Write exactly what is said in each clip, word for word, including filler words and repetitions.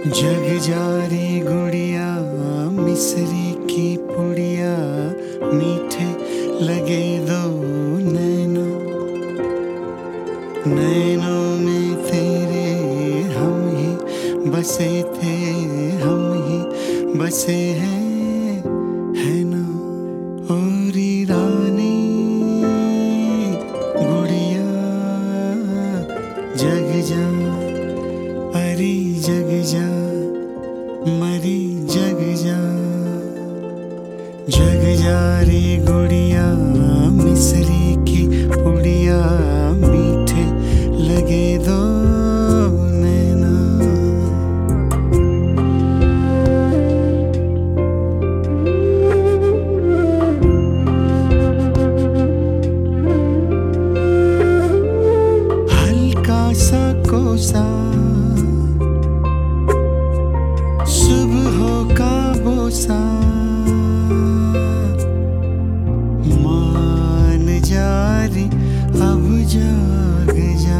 जग जारी गुड़िया मिस्री की पुड़िया, मीठे लगे दो नैनो, नैनों में तेरे हम ही बसे थे, हम ही बसे हैं, है ना। ओरी रानी गुड़िया जग जा, अरे जग जा, मरी जग जा। जग जा रे गुड़िया मिस्री की पुड़िया, मीठे लगे दो नैना। हल्का सा कोसा सुबह का बोसा, मान जा रे अब जाग जा।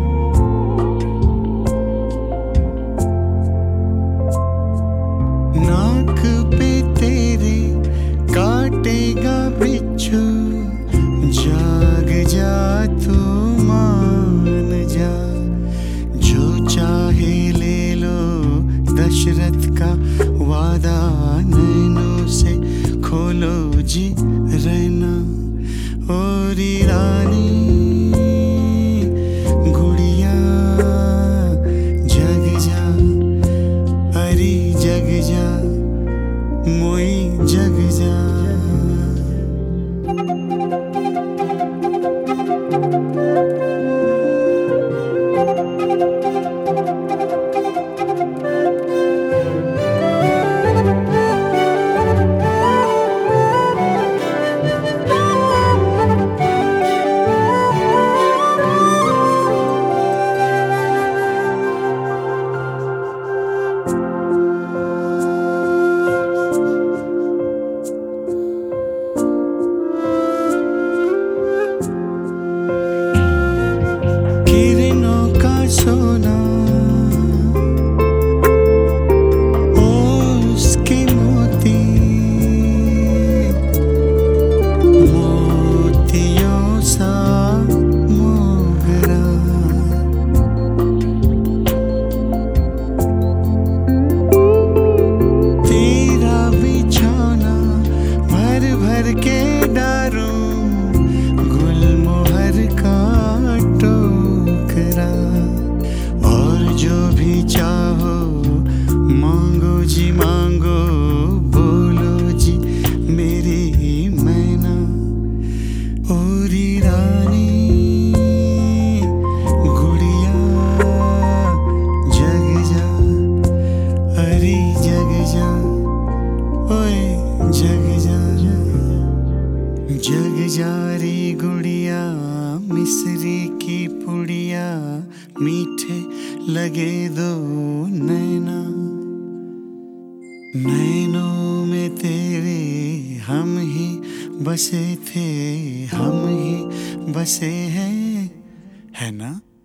नाक पे तेरे काटेगा बिच्छू, जाग जा तू मान जा। जो चाहे ले लो दशरथ का वादा, नैनों से खोलो जी रहना। ओरी रानी गुड़िया जग जा, अरे जग जा, मोई जग जा। सोना उसके मोती, मोतियों सा मोगरा। तेरा बिछौना भर भर के डारूं, गुलमोहर का टोकरा। जो भी चाहो मांगो जी मांगो, बोलो जी मेरी मैना। ओरी रानी गुड़िया जग जा, अरे जग जा, ओए जग जा। जग जा रे गुड़िया मिस्री की पुड़िया, मीठे लगे दो नैना। नैनों में तेरे हम ही बसे थे, हम ही बसे हैं, है ना।